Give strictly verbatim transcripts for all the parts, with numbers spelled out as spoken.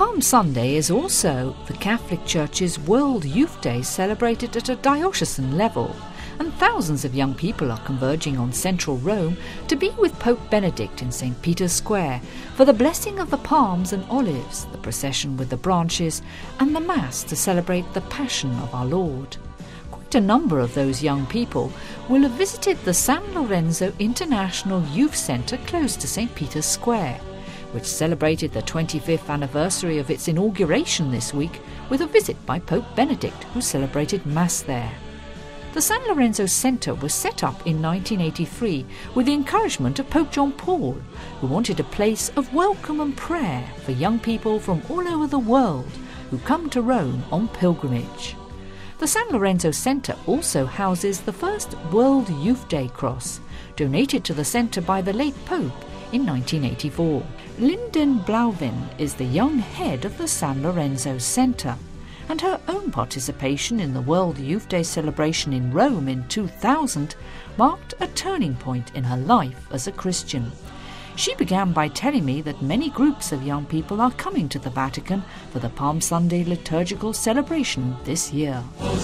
Palm Sunday is also the Catholic Church's World Youth Day, celebrated at a diocesan level, and thousands of young people are converging on central Rome to be with Pope Benedict in Saint Peter's Square for the blessing of the palms and olives, the procession with the branches, and the Mass to celebrate the Passion of our Lord. Quite a number of those young people will have visited the San Lorenzo International Youth Centre close to Saint Peter's Square, which celebrated the twenty-fifth anniversary of its inauguration this week with a visit by Pope Benedict, who celebrated Mass there. The San Lorenzo Centre was set up in nineteen eighty-three with the encouragement of Pope John Paul, who wanted a place of welcome and prayer for young people from all over the world who come to Rome on pilgrimage. The San Lorenzo Centre also houses the first World Youth Day cross, donated to the centre by the late Pope in nineteen eighty-four. Linden Blauvin is the young head of the San Lorenzo Centre, and her own participation in the World Youth Day celebration in Rome in two thousand marked a turning point in her life as a Christian. She began by telling me that many groups of young people are coming to the Vatican for the Palm Sunday liturgical celebration this year.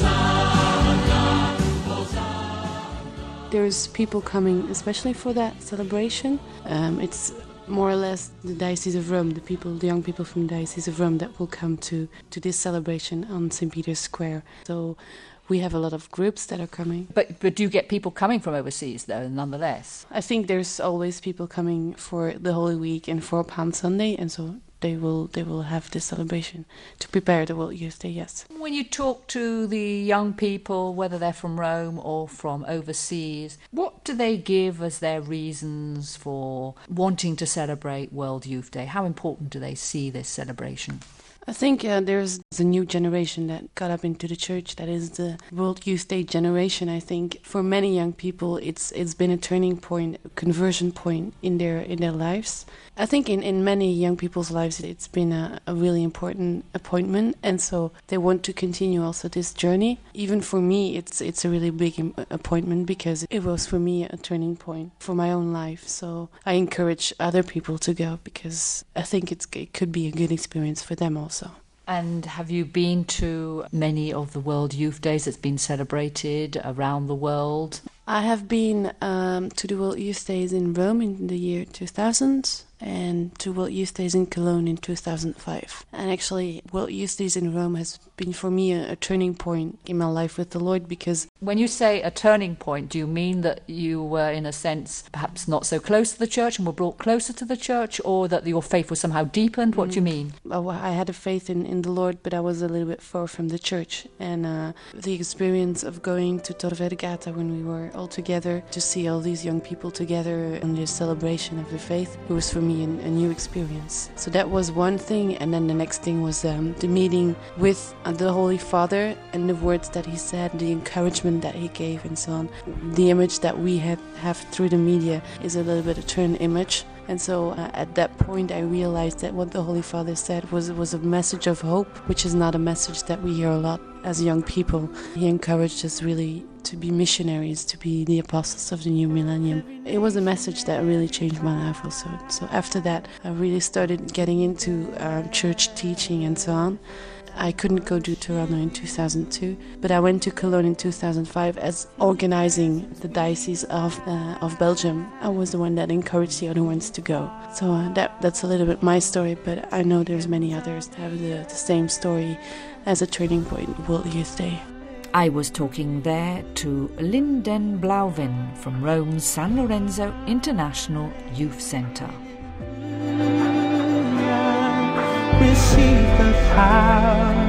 There's people coming especially for that celebration. Um, it's more or less the Diocese of Rome, the people, the young people from the Diocese of Rome that will come to, to this celebration on Saint Peter's Square. So we have a lot of groups that are coming. But but do you get people coming from overseas, though, nonetheless? I think there's always people coming for the Holy Week and for Palm Sunday, and so they will they will have this celebration to prepare the World Youth Day, yes. When you talk to the young people, whether they're from Rome or from overseas, what do they give as their reasons for wanting to celebrate World Youth Day? How important do they see this celebration? I think uh, there's a new generation that got up into the church that is the World Youth Day generation. I think for many young people it's it's been a turning point, a conversion point in their in their lives. I think in, in many young people's lives it's been a, a really important appointment, and so they want to continue also this journey. Even for me it's it's a really big im- appointment because it was for me a turning point for my own life. So I encourage other people to go because I think it's, it could be a good experience for them also. And have you been to many of the World Youth Days that's been celebrated around the world? I have been um, to the World Youth Days in Rome in the year two thousand and to World Youth Days in Cologne in two thousand five. And actually, World Youth Days in Rome has been for me a, a turning point in my life with the Lord because... When you say a turning point, do you mean that you were, in a sense, perhaps not so close to the church and were brought closer to the church, or that your faith was somehow deepened? What mm. do you mean? Well, I had a faith in, in the Lord, but I was a little bit far from the church. And uh, the experience of going to Tor Vergata when we were all together, to see all these young people together in this celebration of the faith, it was for me a, a new experience. So that was one thing, and then the next thing was um, the meeting with uh, the Holy Father and the words that he said, the encouragement that he gave and so on. The image that we had, have through the media is a little bit a turned image. And so uh, at that point I realized that what the Holy Father said was was a message of hope, which is not a message that we hear a lot as young people. He encouraged us really to be missionaries, to be the apostles of the new millennium. It was a message that really changed my life also. So after that I really started getting into uh, church teaching and so on. I couldn't go to Toronto in two thousand two, but I went to Cologne in two thousand five as organizing the Diocese of uh, of Belgium. I was the one that encouraged the other ones to go. So uh, that that's a little bit my story, but I know there's many others that have the, the same story as a turning point, World Youth Day. I was talking there to Linden Blauvin from Rome's San Lorenzo International Youth Centre. Receive the power.